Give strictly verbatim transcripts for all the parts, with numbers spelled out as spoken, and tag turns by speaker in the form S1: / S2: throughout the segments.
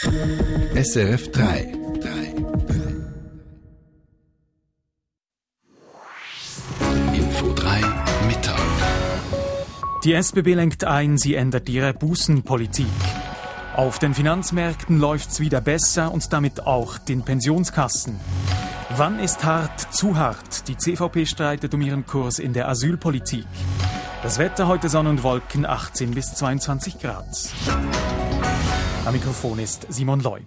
S1: S R F drei. Info drei Mittag.
S2: Die S B B lenkt ein, sie ändert ihre Bussenpolitik. Auf den Finanzmärkten läuft's wieder besser und damit auch den Pensionskassen. Wann ist hart zu hart? Die C V P streitet um ihren Kurs in der Asylpolitik. Das Wetter heute Sonne und Wolken, achtzehn bis zweiundzwanzig Grad. Am Mikrofon ist Simon Loy.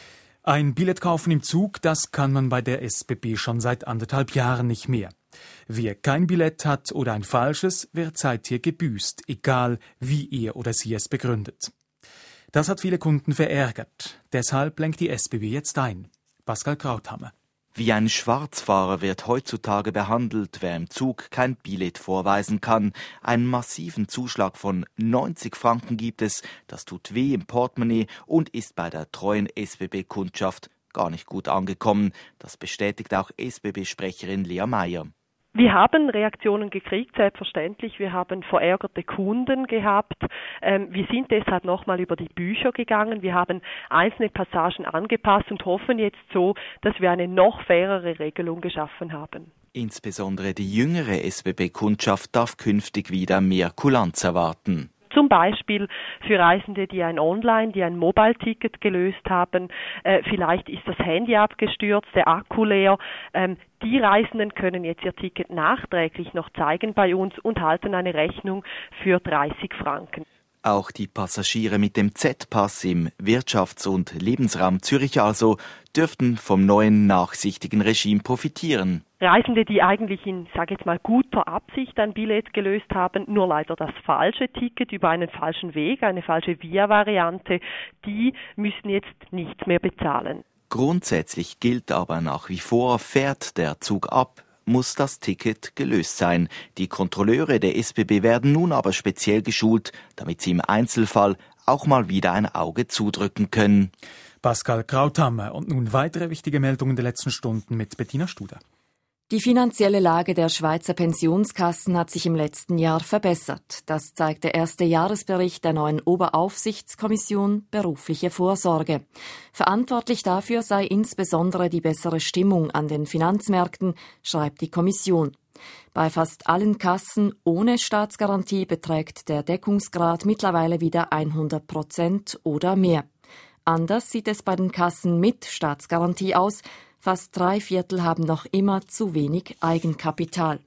S2: Ein Billett kaufen im Zug, das kann man bei der S B B schon seit anderthalb Jahren nicht mehr. Wer kein Billett hat oder ein falsches, wird seither gebüßt, egal wie er oder sie es begründet. Das hat viele Kunden verärgert. Deshalb lenkt die S B B jetzt ein. Pascal Krauthammer.
S3: Wie ein Schwarzfahrer wird heutzutage behandelt, wer im Zug kein Billett vorweisen kann. Einen massiven Zuschlag von neunzig Franken gibt es. Das tut weh im Portemonnaie und ist bei der treuen S B B-Kundschaft gar nicht gut angekommen. Das bestätigt auch S B B-Sprecherin Lea Meyer.
S4: Wir haben Reaktionen gekriegt, selbstverständlich. Wir haben verärgerte Kunden gehabt. Ähm, wir sind deshalb nochmal über die Bücher gegangen. Wir haben einzelne Passagen angepasst und hoffen jetzt so, dass wir eine noch fairere Regelung geschaffen haben.
S3: Insbesondere die jüngere S B B-Kundschaft darf künftig wieder mehr Kulanz erwarten.
S4: Zum Beispiel für Reisende, die ein Online-, die ein Mobile-Ticket gelöst haben. Äh, vielleicht ist das Handy abgestürzt, der Akku leer. Ähm, die Reisenden können jetzt ihr Ticket nachträglich noch zeigen bei uns und halten eine Rechnung für dreißig Franken.
S3: Auch die Passagiere mit dem Z-Pass im Wirtschafts- und Lebensraum Zürich also dürften vom neuen nachsichtigen Regime profitieren.
S4: Reisende, die eigentlich in, sage jetzt mal, guter Absicht ein Billett gelöst haben, nur leider das falsche Ticket über einen falschen Weg, eine falsche Via-Variante, die müssen jetzt nichts mehr bezahlen.
S3: Grundsätzlich gilt aber nach wie vor, fährt der Zug ab, muss das Ticket gelöst sein. Die Kontrolleure der S B B werden nun aber speziell geschult, damit sie im Einzelfall auch mal wieder ein Auge zudrücken können.
S2: Pascal Krauthammer und nun weitere wichtige Meldungen der letzten Stunden mit Bettina Studer.
S5: Die finanzielle Lage der Schweizer Pensionskassen hat sich im letzten Jahr verbessert. Das zeigt der erste Jahresbericht der neuen Oberaufsichtskommission Berufliche Vorsorge. Verantwortlich dafür sei insbesondere die bessere Stimmung an den Finanzmärkten, schreibt die Kommission. Bei fast allen Kassen ohne Staatsgarantie beträgt der Deckungsgrad mittlerweile wieder hundert Prozent oder mehr. Anders sieht es bei den Kassen mit Staatsgarantie aus. Fast drei Viertel haben noch immer zu wenig Eigenkapital.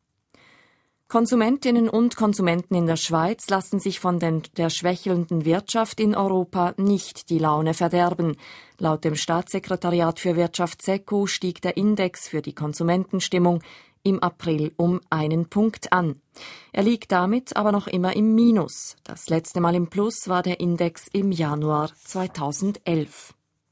S5: Konsumentinnen und Konsumenten in der Schweiz lassen sich von den, der schwächelnden Wirtschaft in Europa nicht die Laune verderben. Laut dem Staatssekretariat für Wirtschaft SECO stieg der Index für die Konsumentenstimmung im April um einen Punkt an. Er liegt damit aber noch immer im Minus. Das letzte Mal im Plus war der Index im Januar zweitausendelf.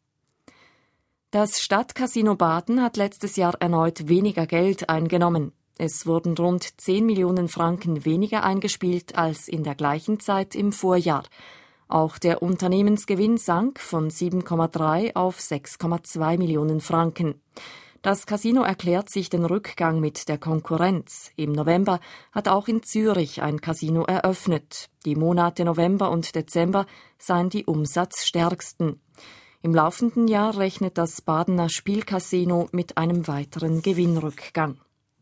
S5: Das Stadtcasino Baden hat letztes Jahr erneut weniger Geld eingenommen. Es wurden rund zehn Millionen Franken weniger eingespielt als in der gleichen Zeit im Vorjahr. Auch der Unternehmensgewinn sank von sieben Komma drei auf sechs Komma zwei Millionen Franken. Das Casino erklärt sich den Rückgang mit der Konkurrenz. Im November hat auch in Zürich ein Casino eröffnet. Die Monate November und Dezember seien die umsatzstärksten. Im laufenden Jahr rechnet das Badener Spielcasino mit einem weiteren Gewinnrückgang.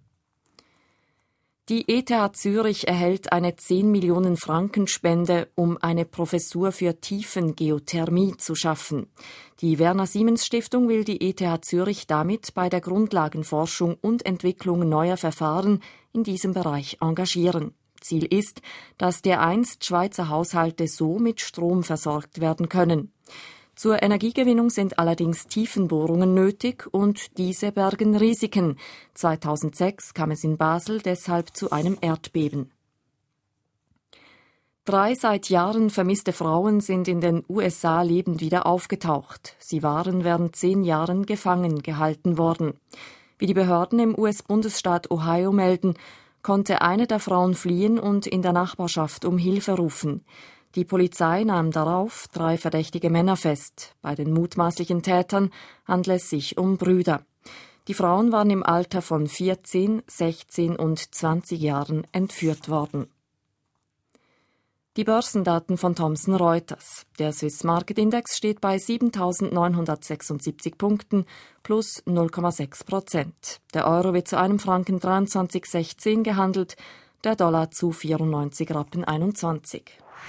S5: Die E T H Zürich erhält eine zehn Millionen Franken Spende, um eine Professur für Tiefengeothermie zu schaffen. Die Werner-Siemens-Stiftung will die E T H Zürich damit bei der Grundlagenforschung und Entwicklung neuer Verfahren in diesem Bereich engagieren. Ziel ist, dass dereinst Schweizer Haushalte so mit Strom versorgt werden können. Zur Energiegewinnung sind allerdings Tiefenbohrungen nötig und diese bergen Risiken. zweitausendsechs kam es in Basel deshalb zu einem Erdbeben. Drei seit Jahren vermisste Frauen sind in den U S A lebend wieder aufgetaucht. Sie waren während zehn Jahren gefangen gehalten worden. Wie die Behörden im U S-Bundesstaat Ohio melden, konnte eine der Frauen fliehen und in der Nachbarschaft um Hilfe rufen. Die Polizei nahm darauf drei verdächtige Männer fest. Bei den mutmaßlichen Tätern handelt es sich um Brüder. Die Frauen waren im Alter von vierzehn, sechzehn und zwanzig Jahren entführt worden. Die Börsendaten von Thomson Reuters. Der Swiss Market Index steht bei siebentausendneunhundertsechsundsiebzig Punkten, plus null Komma sechs Prozent. Der Euro wird zu einem Franken dreiundzwanzig Komma sechzehn gehandelt, der Dollar zu vierundneunzig Rappen einundzwanzig.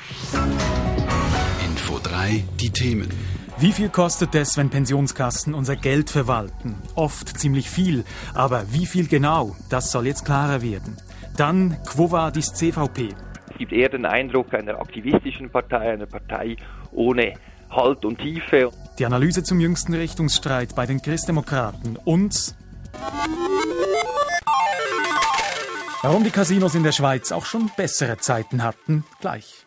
S1: Info drei, die Themen.
S2: Wie viel kostet es, wenn Pensionskassen unser Geld verwalten? Oft ziemlich viel, aber wie viel genau? Das soll jetzt klarer werden. Dann, Quo Vadis C V P?
S6: Es gibt eher den Eindruck einer aktivistischen Partei, einer Partei ohne Halt und Tiefe.
S2: Die Analyse zum jüngsten Richtungsstreit bei den Christdemokraten und warum die Casinos in der Schweiz auch schon bessere Zeiten hatten, gleich.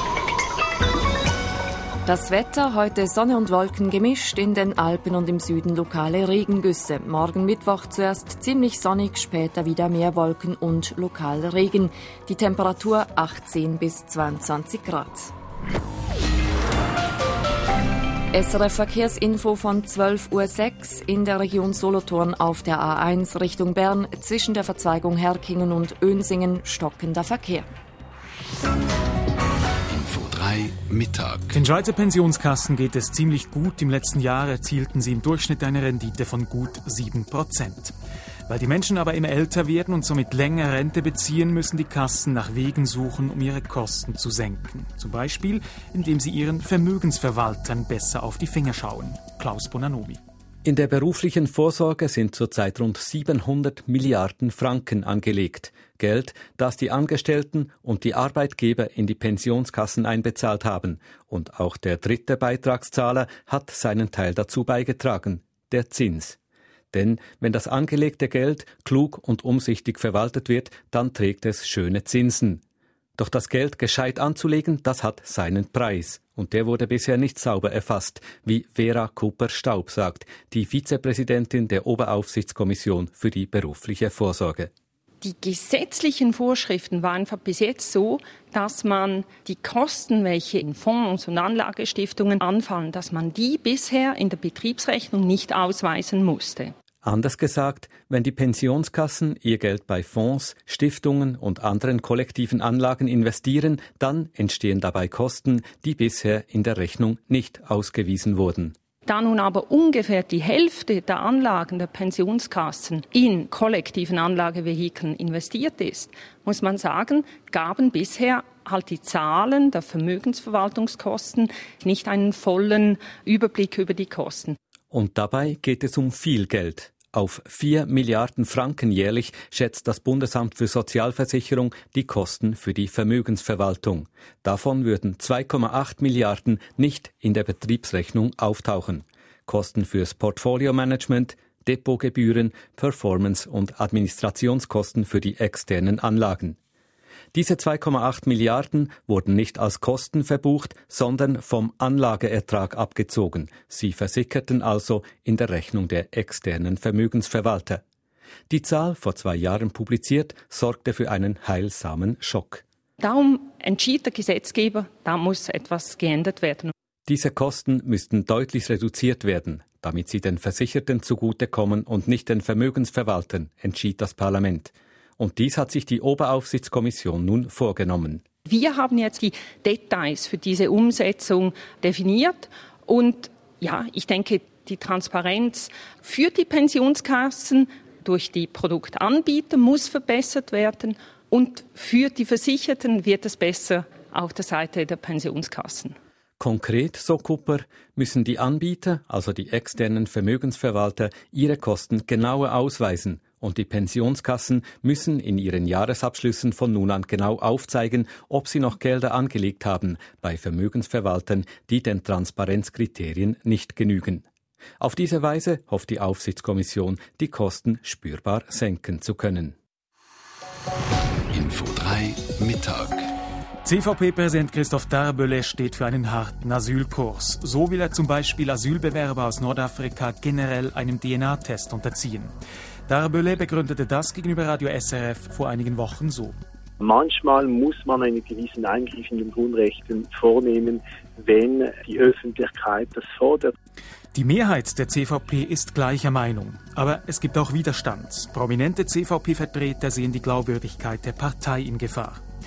S5: Das Wetter, heute Sonne und Wolken gemischt, in den Alpen und im Süden lokale Regengüsse. Morgen Mittwoch zuerst ziemlich sonnig, später wieder mehr Wolken und lokal Regen. Die Temperatur achtzehn bis zweiundzwanzig Grad. S R F Verkehrsinfo von zwölf Uhr sechs in der Region Solothurn auf der A eins Richtung Bern zwischen der Verzweigung Herkingen und Önsingen stockender Verkehr.
S1: Mittag.
S2: Den Schweizer Pensionskassen geht es ziemlich gut. Im letzten Jahr erzielten sie im Durchschnitt eine Rendite von gut sieben Prozent. Weil die Menschen aber immer älter werden und somit länger Rente beziehen, müssen die Kassen nach Wegen suchen, um ihre Kosten zu senken. Zum Beispiel, indem sie ihren Vermögensverwaltern besser auf die Finger schauen. Klaus Bonanomi.
S7: In der beruflichen Vorsorge sind zurzeit rund siebenhundert Milliarden Franken angelegt. Geld, das die Angestellten und die Arbeitgeber in die Pensionskassen einbezahlt haben. Und auch der dritte Beitragszahler hat seinen Teil dazu beigetragen, der Zins. Denn wenn das angelegte Geld klug und umsichtig verwaltet wird, dann trägt es schöne Zinsen. Doch das Geld gescheit anzulegen, das hat seinen Preis. Und der wurde bisher nicht sauber erfasst, wie Vera Cooper-Staub sagt, die Vizepräsidentin der Oberaufsichtskommission für die berufliche Vorsorge.
S8: Die gesetzlichen Vorschriften waren bis jetzt so, dass man die Kosten, welche in Fonds und Anlagestiftungen anfallen, dass man die bisher in der Betriebsrechnung nicht ausweisen musste.
S7: Anders gesagt, wenn die Pensionskassen ihr Geld bei Fonds, Stiftungen und anderen kollektiven Anlagen investieren, dann entstehen dabei Kosten, die bisher in der Rechnung nicht ausgewiesen wurden.
S8: Da nun aber ungefähr die Hälfte der Anlagen der Pensionskassen in kollektiven Anlagevehikeln investiert ist, muss man sagen, gaben bisher halt die Zahlen der Vermögensverwaltungskosten nicht einen vollen Überblick über die Kosten.
S7: Und dabei geht es um viel Geld. Auf vier Milliarden Franken jährlich schätzt das Bundesamt für Sozialversicherung die Kosten für die Vermögensverwaltung. Davon würden zwei Komma acht Milliarden nicht in der Betriebsrechnung auftauchen. Kosten fürs Portfolio-Management, Depotgebühren, Performance- und Administrationskosten für die externen Anlagen. Diese zwei Komma acht Milliarden wurden nicht als Kosten verbucht, sondern vom Anlageertrag abgezogen. Sie versickerten also in der Rechnung der externen Vermögensverwalter. Die Zahl, vor zwei Jahren publiziert, sorgte für einen heilsamen Schock.
S8: Darum entschied der Gesetzgeber, da muss etwas geändert werden.
S7: Diese Kosten müssten deutlich reduziert werden, damit sie den Versicherten zugutekommen und nicht den Vermögensverwaltern, entschied das Parlament. Und dies hat sich die Oberaufsichtskommission nun vorgenommen.
S8: Wir haben jetzt die Details für diese Umsetzung definiert. Und ja, ich denke, die Transparenz für die Pensionskassen durch die Produktanbieter muss verbessert werden. Und für die Versicherten wird es besser auf der Seite der Pensionskassen.
S7: Konkret, so Cooper, müssen die Anbieter, also die externen Vermögensverwalter, ihre Kosten genauer ausweisen. Und die Pensionskassen müssen in ihren Jahresabschlüssen von nun an genau aufzeigen, ob sie noch Gelder angelegt haben bei Vermögensverwaltern, die den Transparenzkriterien nicht genügen. Auf diese Weise hofft die Aufsichtskommission, die Kosten spürbar senken zu können.
S1: Info drei Mittag.
S2: C V P-Präsident Christoph Darbölle steht für einen harten Asylkurs. So will er zum Beispiel Asylbewerber aus Nordafrika generell einem D N A-Test unterziehen. Darbölle begründete das gegenüber Radio S R F vor einigen Wochen so.
S9: Manchmal muss man einen gewissen Eingriff in den Grundrechten vornehmen, wenn die Öffentlichkeit das fordert.
S2: Die Mehrheit der C V P ist gleicher Meinung. Aber es gibt auch Widerstand. Prominente C V P-Vertreter sehen die Glaubwürdigkeit der Partei in Gefahr.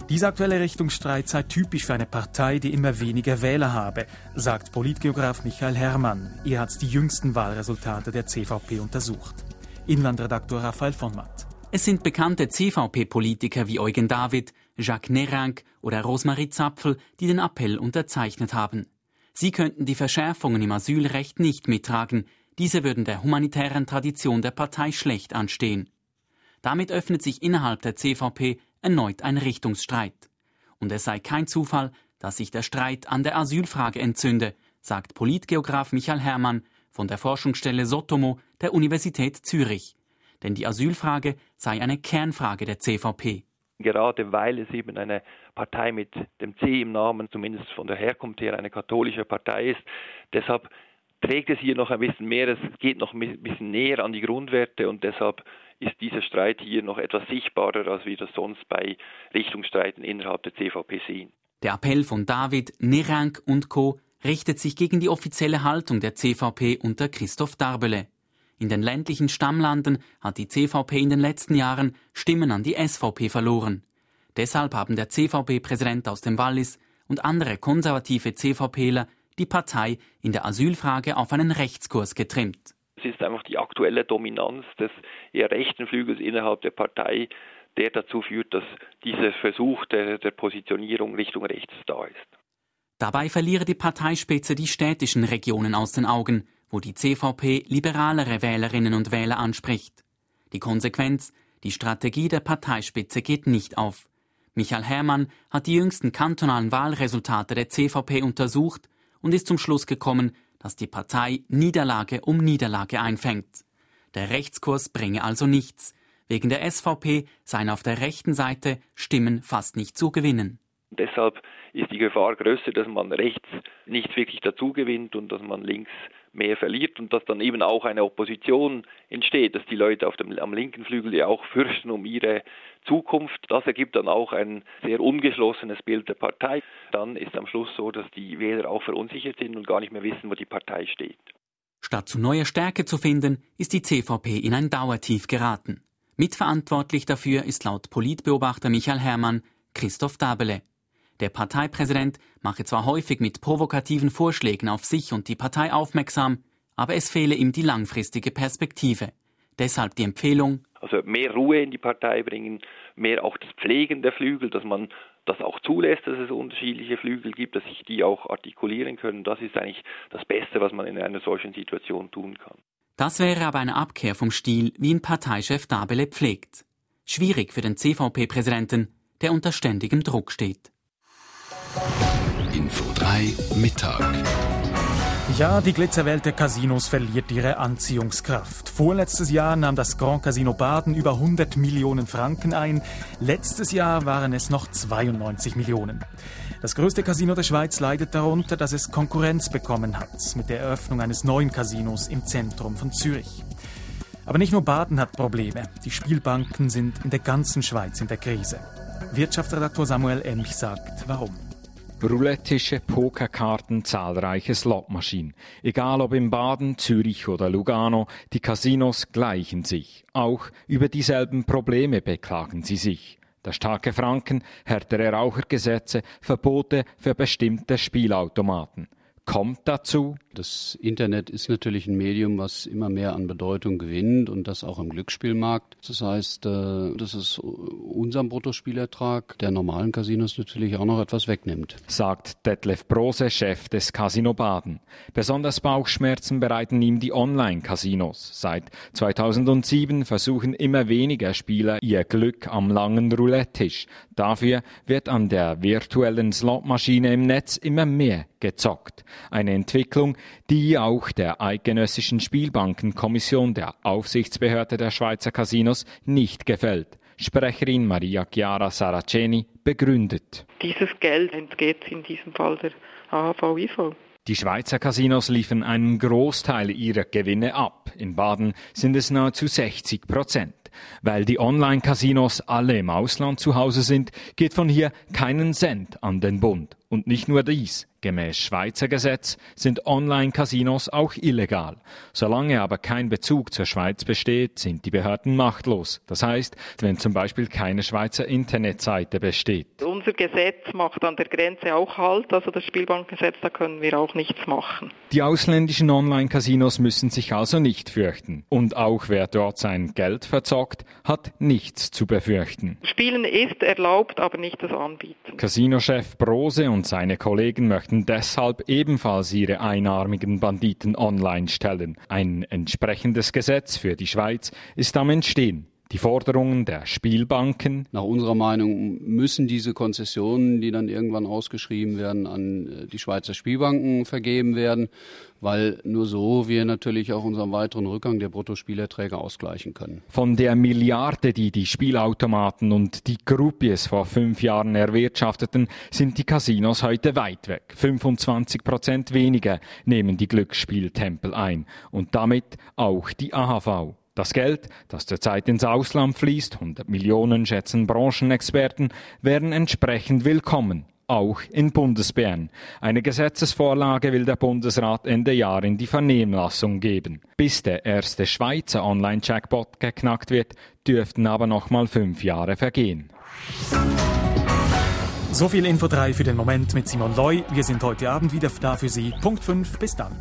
S2: Dieser aktuelle Richtungsstreit sei typisch für eine Partei, die immer weniger Wähler habe, sagt Politgeograf Michael Herrmann. Er hat die jüngsten Wahlresultate der C V P untersucht. Inlandredaktor Raphael von Matt.
S10: Es sind bekannte C V P-Politiker wie Eugen David, Jacques Nerank oder Rosemarie Zapfel, die den Appell unterzeichnet haben. Sie könnten die Verschärfungen im Asylrecht nicht mittragen. Diese würden der humanitären Tradition der Partei schlecht anstehen. Damit öffnet sich innerhalb der C V P erneut ein Richtungsstreit. Und es sei kein Zufall, dass sich der Streit an der Asylfrage entzünde, sagt Politgeograf Michael Herrmann von der Forschungsstelle Sotomo der Universität Zürich. Denn die Asylfrage sei eine Kernfrage der C V P.
S6: Gerade weil es eben eine Partei mit dem C im Namen, zumindest von der Herkunft her, eine katholische Partei ist. Deshalb trägt es hier noch ein bisschen mehr, es geht noch ein bisschen näher an die Grundwerte und deshalb ist dieser Streit hier noch etwas sichtbarer, als wir das sonst bei Richtungsstreiten innerhalb der C V P sehen.
S10: Der Appell von David, Nerank und Co. richtet sich gegen die offizielle Haltung der C V P unter Christoph Darbele. In den ländlichen Stammlanden hat die C V P in den letzten Jahren Stimmen an die S V P verloren. Deshalb haben der C V P-Präsident aus dem Wallis und andere konservative CVPler die Partei in der Asylfrage auf einen Rechtskurs getrimmt.
S6: Es ist einfach die aktuelle Dominanz des eher rechten Flügels innerhalb der Partei, der dazu führt, dass dieser Versuch der, der Positionierung Richtung rechts da ist.
S10: Dabei verliere die Parteispitze die städtischen Regionen aus den Augen, wo die C V P liberalere Wählerinnen und Wähler anspricht. Die Konsequenz: die Strategie der Parteispitze geht nicht auf. Michael Herrmann hat die jüngsten kantonalen Wahlresultate der C V P untersucht und ist zum Schluss gekommen, dass die Partei Niederlage um Niederlage einfängt. Der Rechtskurs bringe also nichts. Wegen der S V P seien auf der rechten Seite Stimmen fast nicht zu gewinnen.
S6: Deshalb ist die Gefahr größer, dass man rechts nicht wirklich dazu gewinnt und dass man links mehr verliert und dass dann eben auch eine Opposition entsteht, dass die Leute auf dem, am linken Flügel ja auch fürchten um ihre Zukunft. Das ergibt dann auch ein sehr ungeschlossenes Bild der Partei. Dann ist am Schluss so, dass die Wähler auch verunsichert sind und gar nicht mehr wissen, wo die Partei steht.
S10: Statt zu neuer Stärke zu finden, ist die C V P in ein Dauertief geraten. Mitverantwortlich dafür ist laut Politbeobachter Michael Herrmann Christoph Darbele. Der Parteipräsident mache zwar häufig mit provokativen Vorschlägen auf sich und die Partei aufmerksam, aber es fehle ihm die langfristige Perspektive. Deshalb die Empfehlung:
S6: Also mehr Ruhe in die Partei bringen, mehr auch das Pflegen der Flügel, dass man das auch zulässt, dass es unterschiedliche Flügel gibt, dass sich die auch artikulieren können. Das ist eigentlich das Beste, was man in einer solchen Situation tun kann.
S10: Das wäre aber eine Abkehr vom Stil, wie ihn Parteichef Darbele pflegt. Schwierig für den C V P-Präsidenten, der unter ständigem Druck steht.
S1: Info drei Mittag.
S2: Ja, die Glitzerwelt der Casinos verliert ihre Anziehungskraft. Vorletztes Jahr nahm das Grand Casino Baden über hundert Millionen Franken ein. Letztes Jahr waren es noch zweiundneunzig Millionen. Das größte Casino der Schweiz leidet darunter, dass es Konkurrenz bekommen hat mit der Eröffnung eines neuen Casinos im Zentrum von Zürich. Aber nicht nur Baden hat Probleme. Die Spielbanken sind in der ganzen Schweiz in der Krise. Wirtschaftsredaktor Samuel Emch sagt, warum.
S11: Roulette-Tische, Pokerkarten, zahlreiche Slotmaschinen. Egal ob in Baden, Zürich oder Lugano, die Casinos gleichen sich. Auch über dieselben Probleme beklagen sie sich. Der starke Franken, härtere Rauchergesetze, Verbote für bestimmte Spielautomaten. Kommt dazu?
S12: Das Internet ist natürlich ein Medium, was immer mehr an Bedeutung gewinnt und das auch im Glücksspielmarkt. Das heißt, dass es unseren Bruttospielertrag der normalen Casinos natürlich auch noch etwas wegnimmt.
S11: Sagt Detlef Brose, Chef des Casino Baden. Besonders Bauchschmerzen bereiten ihm die Online-Casinos. Seit zweitausendsieben versuchen immer weniger Spieler ihr Glück am langen Roulette-Tisch. Dafür wird an der virtuellen Slotmaschine im Netz immer mehr gezockt. Eine Entwicklung, die auch der Eidgenössischen Spielbankenkommission, der Aufsichtsbehörde der Schweizer Casinos, nicht gefällt. Sprecherin Maria Chiara Saraceni begründet.
S13: Dieses Geld entgeht in diesem Fall der A H V I V.
S11: Die Schweizer Casinos liefern einen Großteil ihrer Gewinne ab. In Baden sind es nahezu sechzig Prozent. Weil die Online-Casinos alle im Ausland zu Hause sind, geht von hier keinen Cent an den Bund. Und nicht nur dies. Gemäß Schweizer Gesetz sind Online-Casinos auch illegal. Solange aber kein Bezug zur Schweiz besteht, sind die Behörden machtlos. Das heißt, wenn zum Beispiel keine Schweizer Internetseite besteht.
S13: Unser Gesetz macht an der Grenze auch Halt, also das Spielbankengesetz, da können wir auch nichts machen.
S11: Die ausländischen Online-Casinos müssen sich also nicht fürchten. Und auch wer dort sein Geld verzockt, hat nichts zu befürchten.
S13: Spielen ist erlaubt, aber nicht das Anbieten.
S11: Casinochef Brose und seine Kollegen möchten deshalb ebenfalls ihre einarmigen Banditen online stellen. Ein entsprechendes Gesetz für die Schweiz ist am Entstehen. Die Forderungen der Spielbanken.
S12: Nach unserer Meinung müssen diese Konzessionen, die dann irgendwann ausgeschrieben werden, an die Schweizer Spielbanken vergeben werden, weil nur so wir natürlich auch unseren weiteren Rückgang der Bruttospielerträge ausgleichen können.
S11: Von der Milliarde, die die Spielautomaten und die Groupies vor fünf Jahren erwirtschafteten, sind die Casinos heute weit weg. fünfundzwanzig Prozent weniger nehmen die Glücksspieltempel ein und damit auch die A H V. Das Geld, das zurzeit ins Ausland fließt, hundert Millionen schätzen Branchenexperten, wären entsprechend willkommen, auch in Bundesbern. Eine Gesetzesvorlage will der Bundesrat Ende Jahr in die Vernehmlassung geben. Bis der erste Schweizer Online-Jackpot geknackt wird, dürften aber noch mal fünf Jahre vergehen.
S2: So viel Info drei für den Moment mit Simon Loy. Wir sind heute Abend wieder da für Sie. Punkt fünf, bis dann.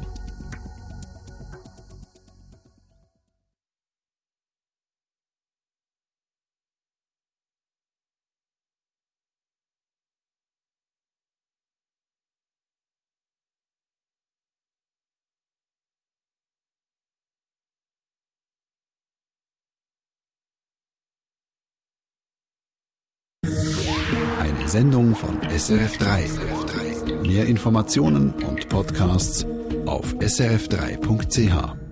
S1: Eine Sendung von S R F drei. Mehr Informationen und Podcasts auf s r f drei punkt c h.